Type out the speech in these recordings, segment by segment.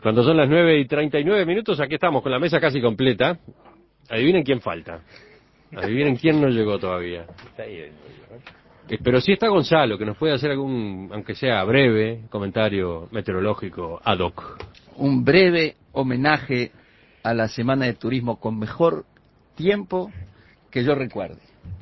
Cuando son las 9:39, aquí estamos con la mesa casi completa. Adivinen quién falta. Adivinen quién no llegó todavía. Está ahí, pero sí está Gonzalo, que nos puede hacer algún, aunque sea breve, comentario meteorológico ad hoc. Un breve homenaje a la Semana de Turismo con mejor tiempo que yo recuerde.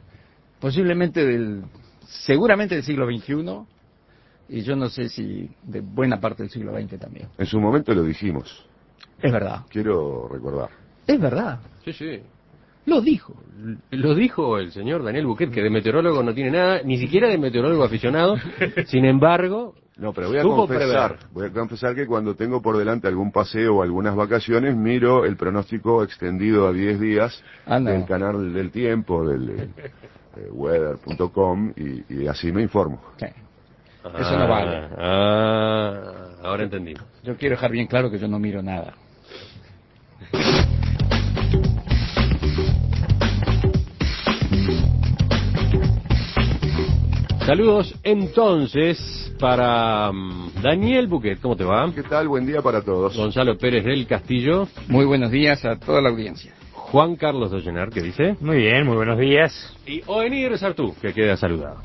Seguramente del siglo XXI, y yo no sé si de buena parte del siglo XX también. En su momento lo dijimos. Es verdad. Quiero recordar. Es verdad. Sí, sí. Lo dijo. Lo dijo el señor Daniel Bouquet, que de meteorólogo no tiene nada, ni siquiera de meteorólogo aficionado. Sin embargo, no, pero voy a confesar que cuando tengo por delante algún paseo o algunas vacaciones, miro el pronóstico extendido a 10 días del canal del tiempo, del weather.com, y así me informo. Sí. Eso no vale. Ahora entendí. Yo quiero dejar bien claro que yo no miro nada. Saludos entonces para Daniel Bouquet, ¿cómo te va? ¿Qué tal? Buen día para todos. Gonzalo Pérez del Castillo. Muy buenos días a toda la audiencia. Juan Carlos Dollenar, ¿qué dice? Muy bien, muy buenos días. Y Oenir Sartú, que queda saludado.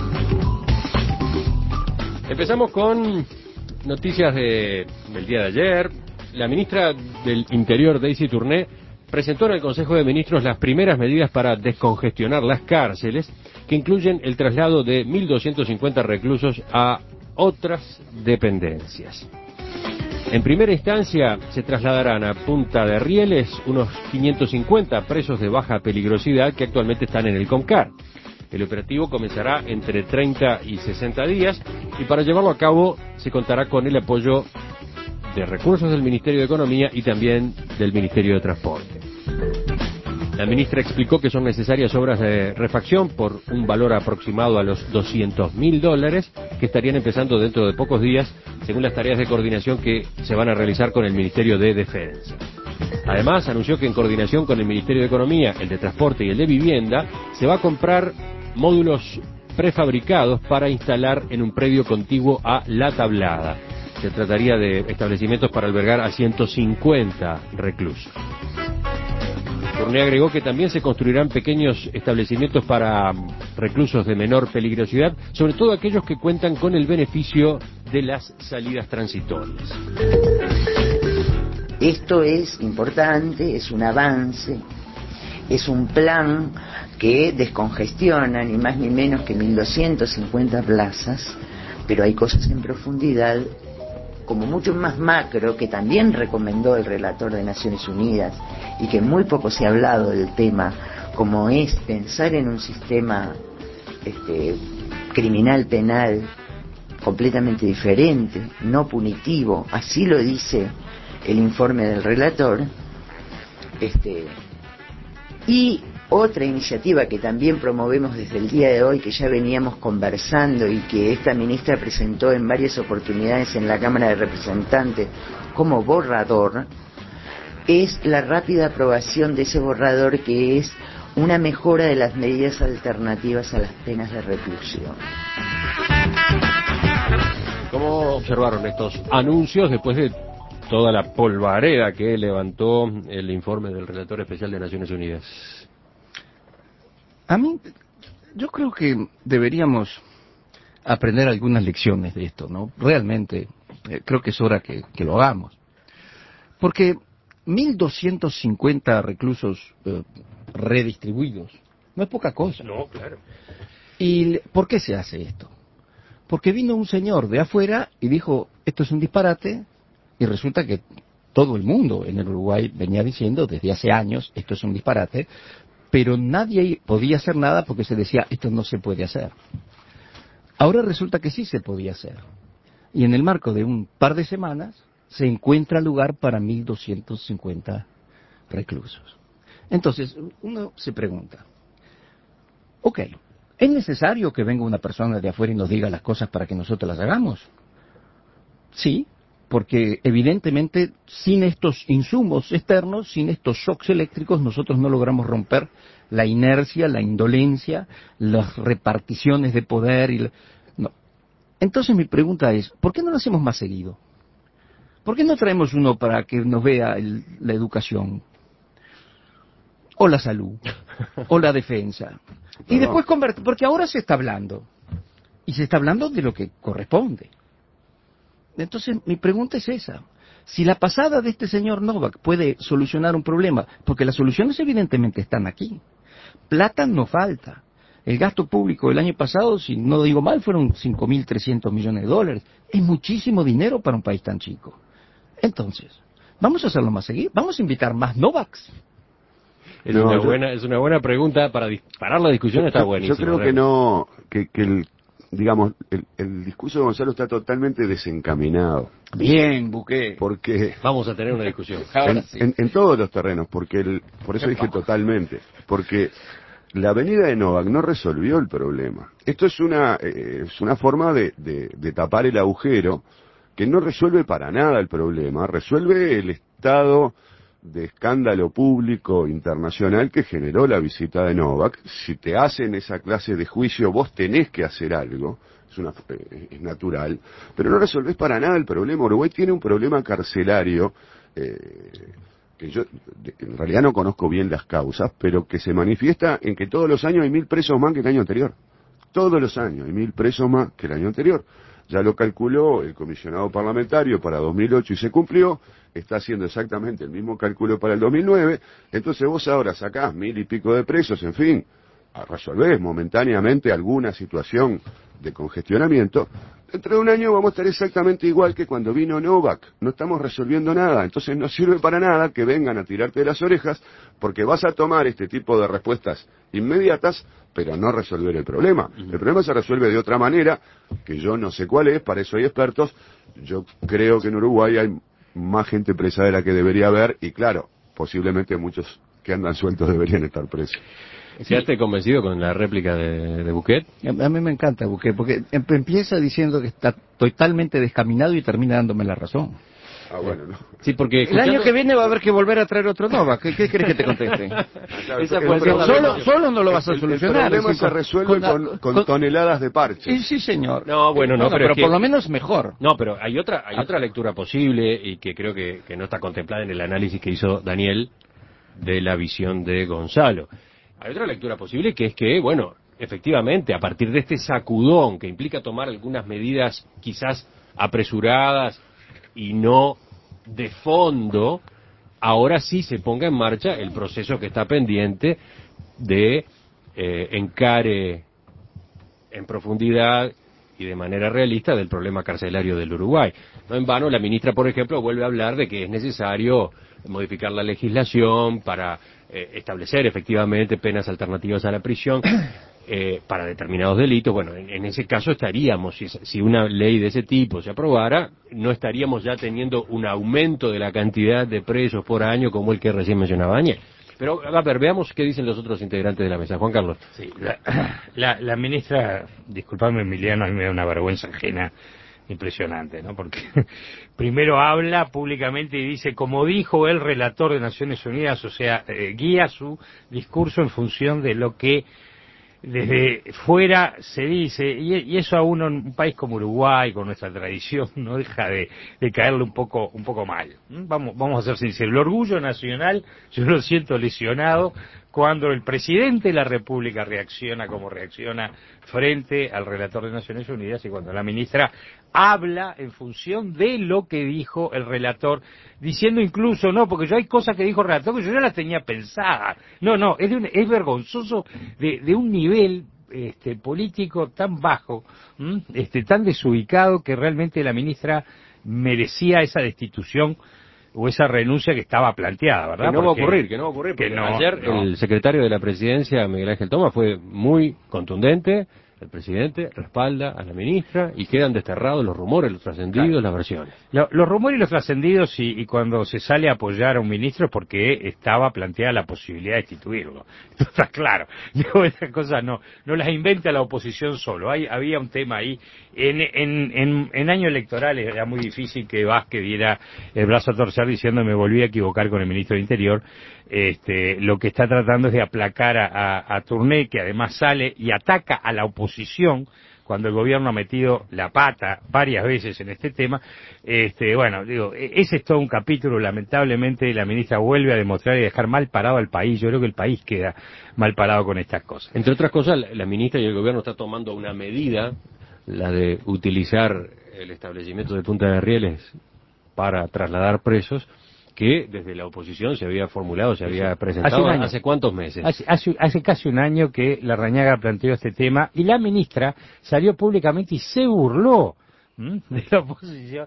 Empezamos con noticias del día de ayer. La ministra del Interior, Daisy Tourné, presentó en el Consejo de Ministros las primeras medidas para descongestionar las cárceles, que incluyen el traslado de 1.250 reclusos a otras dependencias. En primera instancia se trasladarán a Punta de Rieles unos 550 presos de baja peligrosidad que actualmente están en el COMCAR. El operativo comenzará entre 30 y 60 días y para llevarlo a cabo se contará con el apoyo de recursos del Ministerio de Economía y también del Ministerio de Transporte. La ministra explicó que son necesarias obras de refacción por un valor aproximado a los $200.000 que estarían empezando dentro de pocos días, según las tareas de coordinación que se van a realizar con el Ministerio de Defensa. Además, anunció que en coordinación con el Ministerio de Economía, el de Transporte y el de Vivienda, se va a comprar módulos prefabricados para instalar en un predio contiguo a La Tablada. Se trataría de establecimientos para albergar a 150 reclusos. Tourné agregó que también se construirán pequeños establecimientos para reclusos de menor peligrosidad, sobre todo aquellos que cuentan con el beneficio de las salidas transitorias. Esto es importante, es un avance, es un plan que descongestiona ni más ni menos que 1.250 plazas, pero hay cosas en profundidad como mucho más macro, que también recomendó el relator de Naciones Unidas y que muy poco se ha hablado del tema, como es pensar en un sistema criminal penal completamente diferente, no punitivo, así lo dice el informe del relator, y otra iniciativa que también promovemos desde el día de hoy, que ya veníamos conversando y que esta ministra presentó en varias oportunidades en la Cámara de Representantes como borrador, es la rápida aprobación de ese borrador, que es una mejora de las medidas alternativas a las penas de reclusión. ¿Cómo observaron estos anuncios después de toda la polvareda que levantó el informe del relator especial de Naciones Unidas? Yo creo que deberíamos aprender algunas lecciones de esto, ¿no? Realmente, creo que es hora que lo hagamos. Porque 1.250 reclusos redistribuidos no es poca cosa. No, claro. ¿Y por qué se hace esto? Porque vino un señor de afuera y dijo, esto es un disparate, y resulta que todo el mundo en el Uruguay venía diciendo desde hace años, esto es un disparate, pero nadie podía hacer nada porque se decía, esto no se puede hacer. Ahora resulta que sí se podía hacer. Y en el marco de un par de semanas se encuentra lugar para 1.250 reclusos. Entonces, uno se pregunta, ok, ¿es necesario que venga una persona de afuera y nos diga las cosas para que nosotros las hagamos? Sí, porque evidentemente sin estos insumos externos, sin estos shocks eléctricos, nosotros no logramos romper la inercia, la indolencia, las reparticiones de poder. No. Entonces mi pregunta es, ¿por qué no lo hacemos más seguido? ¿Por qué no traemos uno para que nos vea la educación? O la salud, o la defensa. Y después porque ahora se está hablando. Y se está hablando de lo que corresponde. Entonces, mi pregunta es esa. Si la pasada de este señor Novak puede solucionar un problema, porque las soluciones evidentemente están aquí. Plata no falta. El gasto público del año pasado, si no digo mal, fueron 5.300 millones de dólares. Es muchísimo dinero para un país tan chico. Entonces, ¿vamos a hacerlo más seguido? ¿Vamos a invitar más Novaks? Es una buena pregunta para disparar la discusión, está buenísimo. Yo creo que no, que el discurso de Gonzalo está totalmente desencaminado. Bien, Buqué. Porque vamos a tener una discusión. En todos los terrenos, porque por eso dije totalmente, porque la venida de Novak no resolvió el problema. Esto es una forma de tapar el agujero que no resuelve para nada el problema, resuelve el estado de escándalo público internacional que generó la visita de Novak. Si te hacen esa clase de juicio, vos tenés que hacer algo, es natural, pero no resolvés para nada el problema. Uruguay tiene un problema carcelario que yo en realidad no conozco bien las causas, pero que se manifiesta en que todos los años hay 1.000 presos más que el año anterior. Todos los años hay 1.000 presos más que el año anterior. Ya lo calculó el comisionado parlamentario para 2008 y se cumplió. Está haciendo exactamente el mismo cálculo para el 2009. Entonces vos ahora sacás 1.000 y pico de presos, en fin, resolvés momentáneamente alguna situación de congestionamiento. Dentro de un año vamos a estar exactamente igual que cuando vino Novak. No estamos resolviendo nada. Entonces no sirve para nada que vengan a tirarte de las orejas, porque vas a tomar este tipo de respuestas inmediatas, pero no resolver el problema. El problema se resuelve de otra manera, que yo no sé cuál es, para eso hay expertos. Yo creo que en Uruguay hay más gente presa de la que debería haber, y claro, posiblemente muchos que andan sueltos deberían estar presos. ¿Quedaste convencido con la réplica de Buquet? A mí me encanta Buquet, porque empieza diciendo que está totalmente descaminado y termina dándome la razón. Ah, bueno, no. Sí, porque el año que viene va a haber que volver a traer otro Novak. ¿Qué crees que te conteste? Solo no lo vas a solucionar. El problema se resuelve con toneladas de parches. Sí, señor. No, bueno, no, pero por lo menos mejor. No, pero hay otra lectura posible y que creo que no está contemplada en el análisis que hizo Daniel de la visión de Gonzalo. Hay otra lectura posible que es que, bueno, efectivamente, a partir de este sacudón que implica tomar algunas medidas quizás apresuradas y no de fondo, ahora sí se ponga en marcha el proceso que está pendiente de encare en profundidad y de manera realista del problema carcelario del Uruguay. No en vano, la ministra, por ejemplo, vuelve a hablar de que es necesario modificar la legislación para establecer efectivamente penas alternativas a la prisión para determinados delitos. Bueno, en ese caso estaríamos, si una ley de ese tipo se aprobara, no estaríamos ya teniendo un aumento de la cantidad de presos por año como el que recién mencionaba Daniel. Pero, a ver, veamos qué dicen los otros integrantes de la mesa. Juan Carlos. Sí, la ministra, disculpame Emiliano, a mí me da una vergüenza ajena impresionante, ¿no? Porque primero habla públicamente y dice, como dijo el relator de Naciones Unidas, o sea, guía su discurso en función de lo que desde fuera se dice, y eso a uno en un país como Uruguay, con nuestra tradición, no deja de caerle un poco mal. Vamos a ser sinceros, el orgullo nacional yo lo siento lesionado cuando el presidente de la República reacciona como reacciona frente al relator de Naciones Unidas y cuando la ministra habla en función de lo que dijo el relator, diciendo incluso, no, porque yo hay cosas que dijo el relator que yo ya las tenía pensadas. No, es vergonzoso de un nivel político tan bajo, tan desubicado, que realmente la ministra merecía esa destitución o esa renuncia que estaba planteada, ¿verdad? Que no va a ocurrir, porque ayer el secretario de la Presidencia, Miguel Ángel Tomás, fue muy contundente. El presidente respalda a la ministra y quedan desterrados los rumores, los trascendidos, las versiones. Los rumores y los trascendidos, y cuando se sale a apoyar a un ministro es porque estaba planteada la posibilidad de destituirlo. Esto está claro. Esas cosas no las inventa la oposición solo. Había un tema ahí. En año electoral era muy difícil que Vázquez diera el brazo a torcer diciendo me volví a equivocar con el ministro de Interior. Lo que está tratando es de aplacar a Tourné, que además sale y ataca a la oposición cuando el gobierno ha metido la pata varias veces en este tema. Bueno, digo, ese es todo un capítulo. Lamentablemente la ministra vuelve a demostrar y dejar mal parado al país. Yo creo que el país queda mal parado con estas cosas. Entre otras cosas, la ministra y el gobierno está tomando una medida, la de utilizar el establecimiento de Punta de Rieles para trasladar presos, que desde la oposición se había formulado, se había presentado hace cuántos meses. Hace casi un año que Larrañaga planteó este tema y la ministra salió públicamente y se burló de la oposición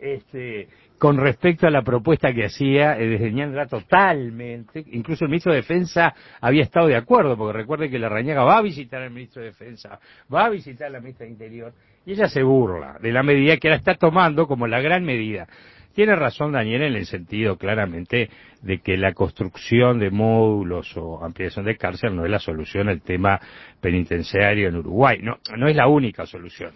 con respecto a la propuesta que hacía, desdeñándola totalmente. Incluso el ministro de Defensa había estado de acuerdo, porque recuerde que Larrañaga va a visitar al ministro de Defensa, va a visitar a la ministra de Interior, y ella se burla de la medida que ahora está tomando como la gran medida. Tiene razón Daniel en el sentido claramente de que la construcción de módulos o ampliación de cárcel no es la solución al tema penitenciario en Uruguay. No es la única solución.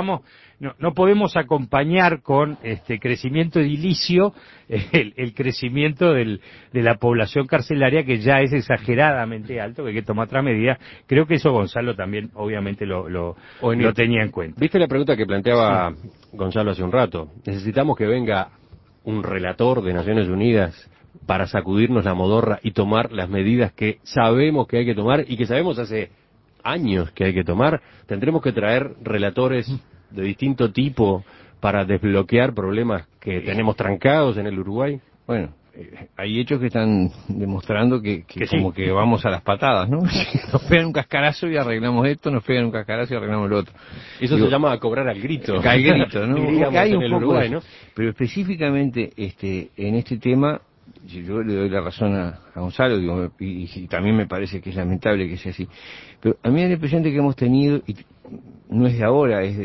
No podemos acompañar con crecimiento edilicio el crecimiento de la población carcelaria, que ya es exageradamente alto, que hay que tomar otra medida. Creo que eso Gonzalo también obviamente lo tenía en cuenta. ¿Viste la pregunta que planteaba Gonzalo hace un rato? Necesitamos que venga un relator de Naciones Unidas para sacudirnos la modorra y tomar las medidas que sabemos que hay que tomar y que sabemos hace años que hay que tomar. Tendremos que traer relatores de distinto tipo para desbloquear problemas que tenemos trancados en el Uruguay. Bueno, hay hechos que están demostrando que como que vamos a las patadas, ¿no? Nos pegan un cascarazo y arreglamos esto, nos pegan un cascarazo y arreglamos lo otro. Eso se llama cobrar al grito. Al grito, ¿no? Hay un poco Uruguay, ¿no? Pero específicamente en este tema, yo le doy la razón a Gonzalo, digo, y también me parece que es lamentable que sea así. Pero a mí la impresión de que hemos tenido, y no es de ahora, es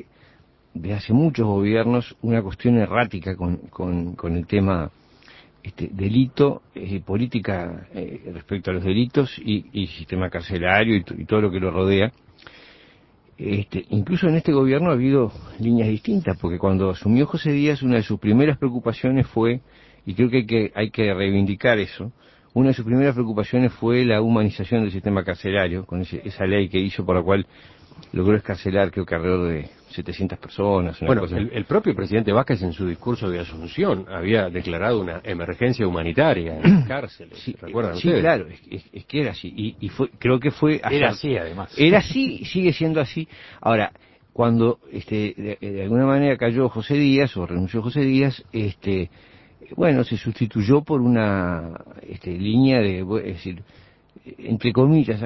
de hace muchos gobiernos, una cuestión errática con el tema delito, política respecto a los delitos y sistema carcelario y todo lo que lo rodea. Incluso en este gobierno ha habido líneas distintas, porque cuando asumió José Díaz, una de sus primeras preocupaciones fue, y creo que hay que reivindicar eso, una de sus primeras preocupaciones fue la humanización del sistema carcelario, con esa ley que hizo por la cual logró escarcelar creo que alrededor de 700 personas. Bueno, el propio presidente Vázquez en su discurso de Asunción había declarado una emergencia humanitaria en las cárceles. Sí, ¿recuerdan sí, ustedes? Claro, es que era así. Y creo que fue... Era así, además. Era así, sigue siendo así. Ahora, cuando de alguna manera cayó José Díaz, o renunció José Díaz, bueno, se sustituyó por una línea de... es decir, entre comillas,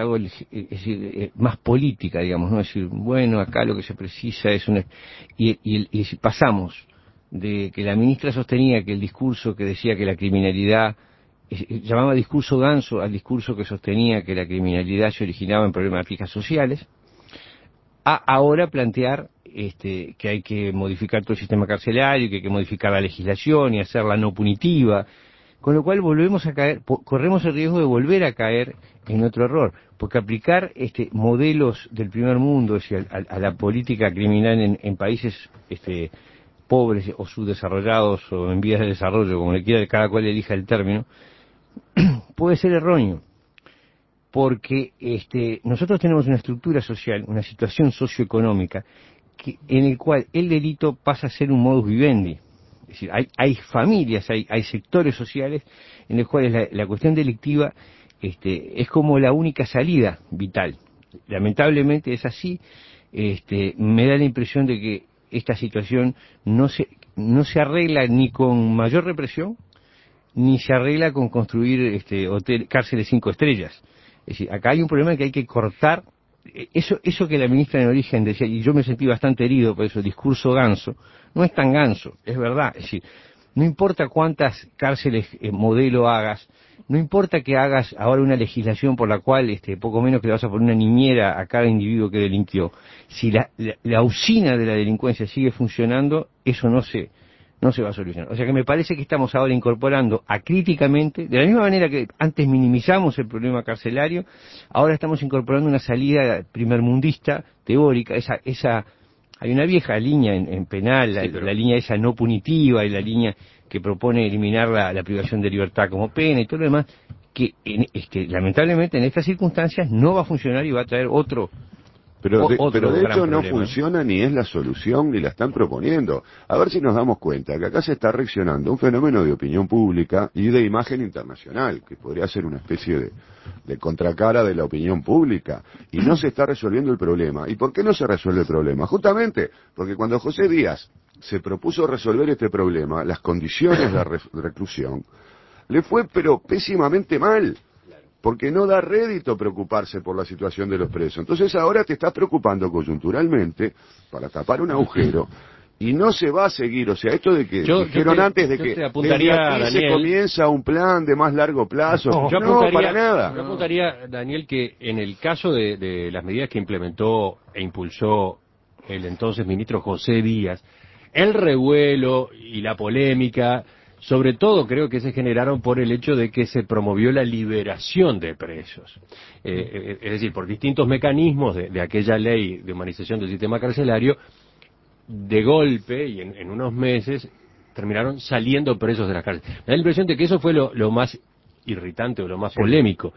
más política, digamos, ¿no? Es decir, bueno, acá lo que se precisa es una... Y pasamos de que la ministra sostenía que el discurso que decía que la criminalidad, llamaba discurso ganso al discurso que sostenía que la criminalidad se originaba en problemáticas sociales, a ahora plantear que hay que modificar todo el sistema carcelario, que hay que modificar la legislación y hacerla no punitiva. Con lo cual volvemos a caer, corremos el riesgo de volver a caer en otro error, porque aplicar modelos del primer mundo, es decir, a la política criminal en países pobres o subdesarrollados o en vías de desarrollo, como le quiera cada cual elija el término, puede ser erróneo, porque nosotros tenemos una estructura social, una situación socioeconómica, en el cual el delito pasa a ser un modus vivendi. Es decir, hay familias, hay sectores sociales en los cuales la cuestión delictiva es como la única salida vital. Lamentablemente es así. Me da la impresión de que esta situación no se arregla ni con mayor represión, ni se arregla con construir cárceles 5 estrellas. Es decir, acá hay un problema que hay que cortar. Eso que la ministra en origen decía, y yo me sentí bastante herido por eso, el discurso ganso, no es tan ganso, es verdad. Es decir, no importa cuántas cárceles modelo hagas, no importa que hagas ahora una legislación por la cual poco menos que le vas a poner una niñera a cada individuo que delinquió. Si la usina de la delincuencia sigue funcionando, eso no se va a solucionar. O sea que me parece que estamos ahora incorporando acríticamente, de la misma manera que antes minimizamos el problema carcelario, ahora estamos incorporando una salida primermundista, teórica, hay una vieja línea en penal, la línea esa no punitiva y la línea que propone eliminar la privación de libertad como pena y todo lo demás, que lamentablemente en estas circunstancias no va a funcionar y va a traer otro Pero de hecho no funciona ni es la solución ni la están proponiendo. A ver si nos damos cuenta que acá se está reaccionando un fenómeno de opinión pública y de imagen internacional, que podría ser una especie de contracara de la opinión pública, y no se está resolviendo el problema. ¿Y por qué no se resuelve el problema? Justamente porque cuando José Díaz se propuso resolver este problema, las condiciones de reclusión, le fue pero pésimamente mal. Porque no da rédito preocuparse por la situación de los presos. Entonces ahora te estás preocupando coyunturalmente para tapar un agujero y no se va a seguir. O sea, esto de que dijeron antes de que desde aquí se comienza un plan de más largo plazo. No, para nada. Yo apuntaría, Daniel, que en el caso de las medidas que implementó e impulsó el entonces ministro José Díaz, el revuelo y la polémica, sobre todo creo que se generaron por el hecho de que se promovió la liberación de presos. Es decir, por distintos mecanismos de aquella ley de humanización del sistema carcelario, de golpe y en unos meses terminaron saliendo presos de las cárceles. Me da la impresión de que eso fue lo más irritante o lo más polémico.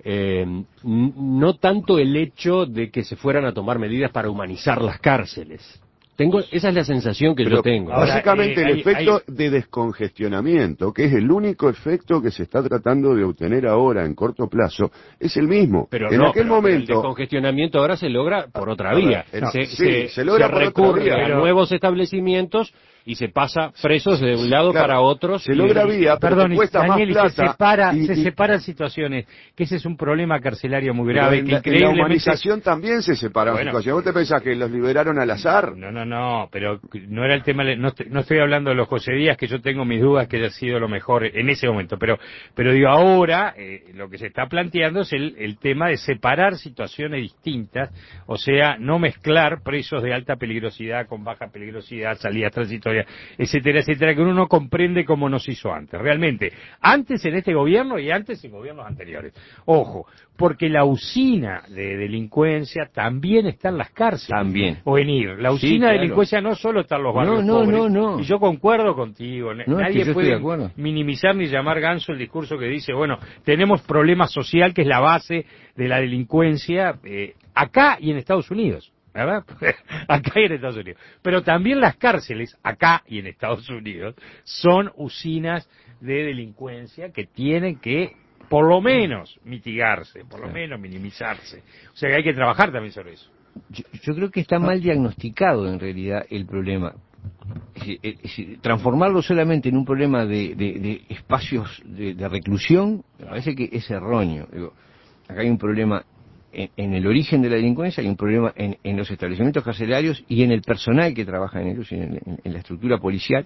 No tanto el hecho de que se fueran a tomar medidas para humanizar las cárceles. Esa es la sensación que yo tengo. Básicamente el efecto de descongestionamiento, que es el único efecto que se está tratando de obtener ahora en corto plazo, es el mismo. Pero en aquel momento el descongestionamiento ahora se logra por otra vía. Se logra por recurre otra vía, a nuevos establecimientos y se pasa presos de un lado para otro. Se logra vía, pero cuesta Daniel, más plata. Se separan situaciones, que ese es un problema carcelario muy grave. Que en la humanización también se separan situaciones. ¿Vos te pensás que los liberaron al azar? No, pero no era el tema, no estoy hablando de los José Díaz, que yo tengo mis dudas que haya sido lo mejor en ese momento, pero digo, ahora lo que se está planteando es el tema de separar situaciones distintas, o sea, no mezclar presos de alta peligrosidad con baja peligrosidad, salidas transitorias, etcétera, etcétera, que uno no comprende cómo nos hizo antes. Realmente, antes en este gobierno y antes en gobiernos anteriores. Ojo, porque la usina de delincuencia también está en las cárceles. También. O en ir. La usina de delincuencia no solo está en los barrios pobres. No. Y yo concuerdo contigo. Nadie puede puede minimizar ni llamar ganso el discurso que dice, bueno, tenemos problema social que es la base de la delincuencia acá y en Estados Unidos. ¿Verdad? Acá y en Estados Unidos. Pero también las cárceles, acá y en Estados Unidos, son usinas de delincuencia que tienen que, por lo menos, mitigarse, por lo menos minimizarse. O sea que hay que trabajar también sobre eso. Yo creo que está mal diagnosticado en realidad el problema. Transformarlo solamente en un problema de espacios de reclusión, me parece que es erróneo. Digo, acá hay un problema en el origen de la delincuencia, hay un problema en los establecimientos carcelarios y en el personal que trabaja en ellos, en la estructura policial.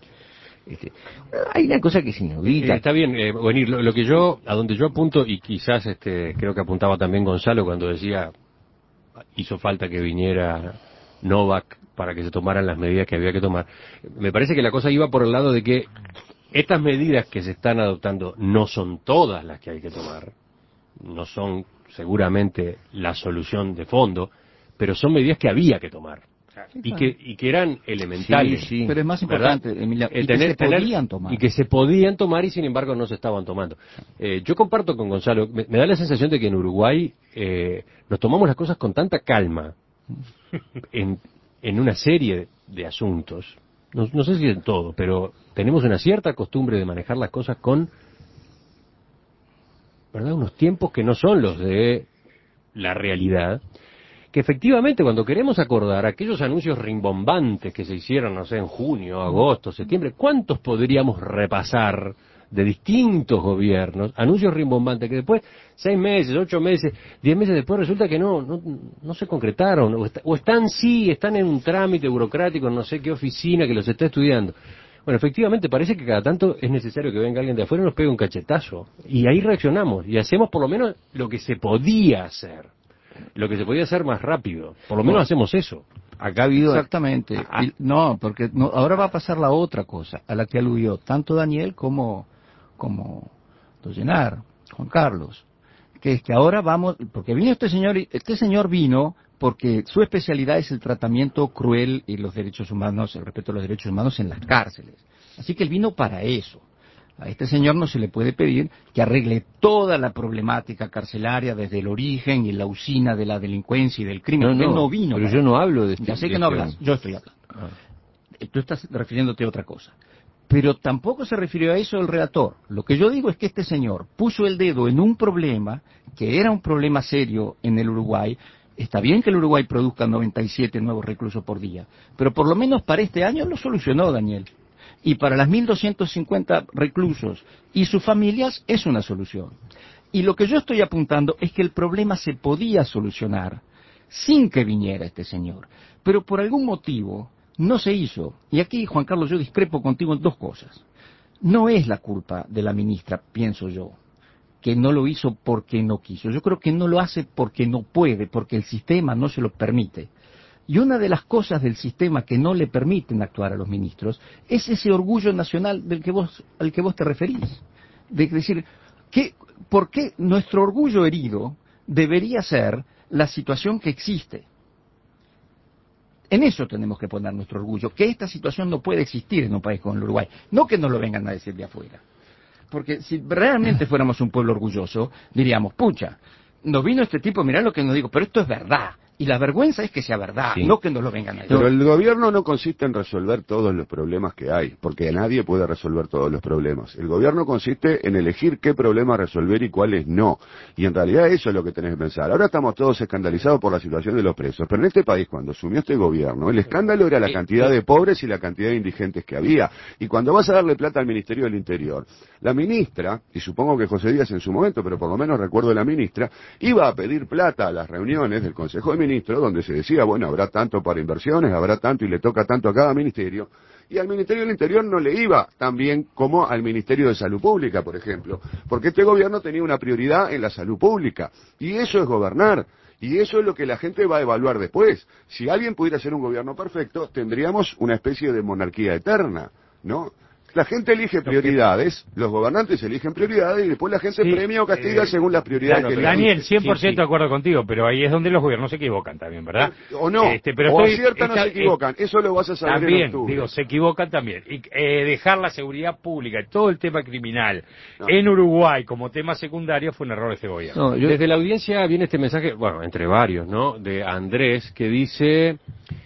Hay una cosa que es inaudita. Está bien, lo que a donde yo apunto, y quizás creo que apuntaba también Gonzalo cuando decía hizo falta que viniera Novak para que se tomaran las medidas que había que tomar. Me parece que la cosa iba por el lado de que estas medidas que se están adoptando no son todas las que hay que tomar, no son seguramente la solución de fondo, pero son medidas que había que tomar. Y que eran elementales. Sí. Pero es más importante, Emilia, y que se podían tomar. Y que se podían tomar y sin embargo no se estaban tomando. Yo comparto con Gonzalo, me da la sensación de que en Uruguay nos tomamos las cosas con tanta calma en una serie de asuntos. No sé si en todo, pero tenemos una cierta costumbre de manejar las cosas con, ¿verdad?, unos tiempos que no son los de la realidad. Que efectivamente cuando queremos acordar aquellos anuncios rimbombantes que se hicieron, no sé, en junio, agosto, septiembre, ¿cuántos podríamos repasar de distintos gobiernos? Anuncios rimbombantes que después, 6 meses, 8 meses, 10 meses después resulta que no se concretaron, o están en un trámite burocrático, no sé qué oficina que los está estudiando. Bueno, efectivamente parece que cada tanto es necesario que venga alguien de afuera y nos pegue un cachetazo. Y ahí reaccionamos y hacemos por lo menos lo que se podía hacer. Lo que se podía hacer más rápido. Por lo menos hacemos eso. Acá ha habido... Exactamente. Porque ahora va a pasar la otra cosa, a la que aludió tanto Daniel como Dollenar, Juan Carlos. Que es que ahora vamos... Porque vino este señor vino porque su especialidad es el tratamiento cruel y los derechos humanos, el respeto a los derechos humanos en las cárceles. Así que él vino para eso. A este señor no se le puede pedir que arregle toda la problemática carcelaria desde el origen y la usina de la delincuencia y del crimen. Él no vino. Pero yo no hablo de este. Ya sé que no hablas, yo estoy hablando. Tú estás refiriéndote a otra cosa. Pero tampoco se refirió a eso el relator. Lo que yo digo es que este señor puso el dedo en un problema que era un problema serio en el Uruguay. Está bien que el Uruguay produzca 97 nuevos reclusos por día, pero por lo menos para este año lo solucionó, Daniel. Y para las 1.250 reclusos y sus familias es una solución. Y lo que yo estoy apuntando es que el problema se podía solucionar sin que viniera este señor. Pero por algún motivo no se hizo. Y aquí, Juan Carlos, yo discrepo contigo en dos cosas. No es la culpa de la ministra, pienso yo, que no lo hizo porque no quiso. Yo creo que no lo hace porque no puede, porque el sistema no se lo permite. Y una de las cosas del sistema que no le permiten actuar a los ministros es ese orgullo nacional al que vos te referís. De decir, ¿por qué nuestro orgullo herido debería ser la situación que existe? En eso tenemos que poner nuestro orgullo, que esta situación no puede existir en un país como el Uruguay. No que nos lo vengan a decir de afuera. Porque si realmente fuéramos un pueblo orgulloso, diríamos, pucha, nos vino este tipo, mirá lo que nos digo, pero esto es verdad. Y la vergüenza es que sea verdad, sí. No que nos lo vengan a decir. Pero el gobierno no consiste en resolver todos los problemas que hay, porque nadie puede resolver todos los problemas. El gobierno consiste en elegir qué problemas resolver y cuáles no. Y en realidad eso es lo que tenés que pensar. Ahora estamos todos escandalizados por la situación de los presos, pero en este país, cuando asumió este gobierno, el escándalo era la cantidad de pobres y la cantidad de indigentes que había. Y cuando vas a darle plata al Ministerio del Interior, la ministra, y supongo que José Díaz en su momento, pero por lo menos recuerdo de la ministra, iba a pedir plata a las reuniones del Consejo de Ministro, donde se decía, bueno, habrá tanto para inversiones, habrá tanto y le toca tanto a cada ministerio, y al Ministerio del Interior no le iba tan bien como al Ministerio de Salud Pública, por ejemplo, porque este gobierno tenía una prioridad en la salud pública, y eso es gobernar, y eso es lo que la gente va a evaluar después. Si alguien pudiera ser un gobierno perfecto, tendríamos una especie de monarquía eterna, ¿no? La gente elige prioridades, los gobernantes eligen prioridades y después la gente premia o castiga según las prioridades que eligen. Daniel, 100% de acuerdo contigo, pero ahí es donde los gobiernos se equivocan también, ¿verdad? O no, o aciertan o se equivocan, eso lo vas a saber también, en octubre. Digo, se equivocan también. Y dejar la seguridad pública y todo el tema criminal en Uruguay como tema secundario fue un error de este gobierno. Desde la audiencia viene este mensaje, bueno, entre varios, ¿no?, de Andrés, que dice,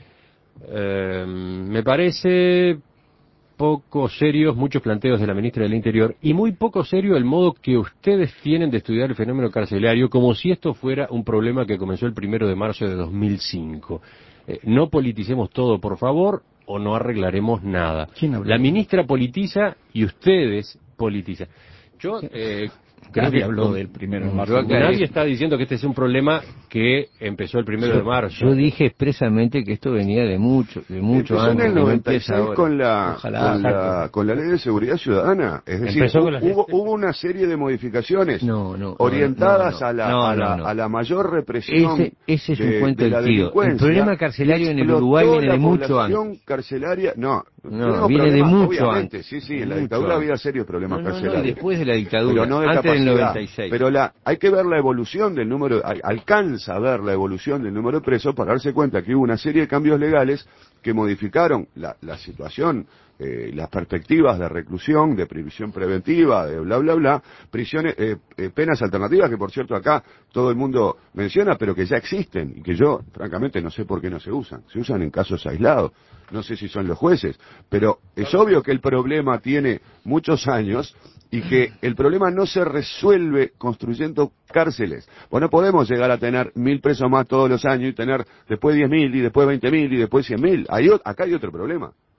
me parece poco serios muchos planteos de la ministra del Interior y muy poco serio el modo que ustedes tienen de estudiar el fenómeno carcelario como si esto fuera un problema que comenzó el 1 de marzo de 2005. No politicemos todo, por favor, o no arreglaremos nada. La ministra politiza y ustedes politizan. Yo nadie habló del 1 de marzo. Nadie está diciendo que este es un problema que empezó el 1 de marzo. Yo dije expresamente que esto venía de mucho antes. En el 96 con la ley de seguridad ciudadana. Es decir, hubo una serie de modificaciones orientadas a la mayor represión. Ese es un cuento del tío. El problema carcelario en el Uruguay viene de mucho antes. Carcelaria, viene de mucho antes. Sí, en la dictadura había serios problemas carcelarios. Después de la dictadura, no antes del 96. Pero hay que ver la evolución del número, alcanza a ver la evolución del número de presos para darse cuenta que hubo una serie de cambios legales que modificaron la situación, las perspectivas de reclusión, de prisión preventiva, de bla bla bla, prisiones, penas alternativas que por cierto acá todo el mundo menciona, pero que ya existen y que yo francamente no sé por qué no se usan. Se usan en casos aislados, no sé si son los jueces, pero es obvio que el problema tiene muchos años y que el problema no se resuelve construyendo cárceles. Pues no podemos llegar a tener 1.000 presos más todos los años y tener después 10.000 y después 20.000 y después 100.000. Acá hay otro problema.